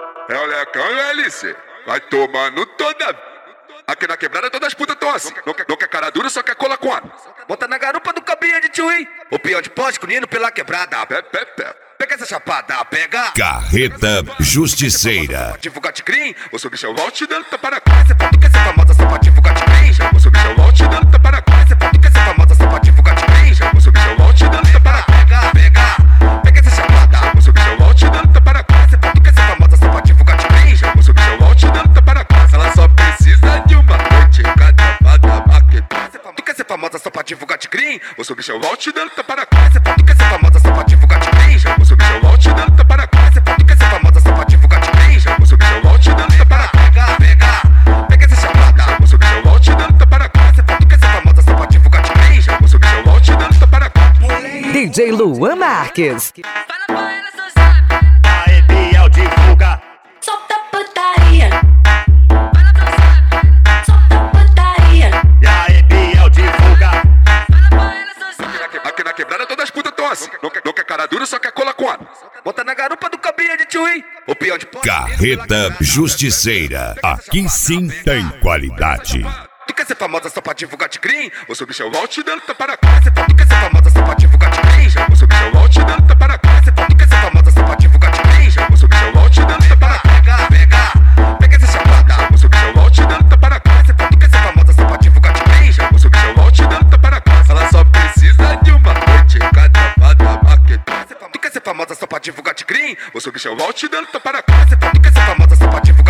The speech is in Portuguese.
É o Lecão e o LC. Vai tomando toda. Aqui na quebrada todas as putas tão assim. Não quer cara dura, só quer cola com ar. Bota na garupa do cabinha de tchui. O peão de pós, cunindo pela quebrada. Pega essa chapada, pega. Carreta Justiceira. Divulgar de green, o seu bicho é o Walt dando tapa na cara. Cê pode que essa famosa só pra divulgar de green. O seu bicho é o Walt dando tapa na cara. Cê pode que essa famosa só pra divulgar de green. O seu bicho é o Walt dando tapa na cara. Pega essa chapada. O seu bicho é o Walt dando tapa na cara. Cê pode que essa famosa só pra divulgar de green. O seu bicho é o Walt dando tapa na cara. Ela só precisa de uma noite cada fada maqueta. Tu quer ser famosa só pra divulgar de green? O seu bicho é o Walt dando tapa na cara. Cê pode que essa famosa só pra divulgar de green. O seu bicho é o Walt dando tapa na cara. Cê pode que essa famosa só pra divulgar de green. O seu bicho é o Walt dando tapa na cara. Pega essa chapada. O seu bicho é o Walt dando tapa na cara. Cê pode que essa famosa só pra divulgar de green. O seu bicho é o Walt dando tapa na cara. DJ Luan Marques. Fala pra ela, só sabe. Aê, Biel, divulga. Solta putaria. Fala pra sabe. Solta putaria. E aí, Biel, divulga. Fala pra ela, só sabe. Aqui na quebrada todas as putas tão assim. Não quer cara dura, só quer cola com ar. Bota na garupa do cabinha de tchui. O peão de pós. Carreta Justiceira. Aqui sim tem qualidade. Tu quer ser famosa só pra divulgar de green? O seu bicho é o Walt dando tapa na cara. Cê pode que ser famosa só pra divulgar de green. O seu bicho é o Walt dando tapa na cara. Cê pode que ser famosa só pra divulgar de green. O seu bicho é o Walt dando tapa na cara. Pega essa chapada. O seu bicho é o Walt dando tapa na cara. Cê pode que ser famosa só pra divulgar de green. O seu bicho é o Walt dando tapa na cara. Ela só precisa de uma noite cada fada maqueta. Tu quer ser famosa só pra divulgar de green? O seu bicho é o Walt dando tapa na cara. Cê pode que ser famosa só pra divulgar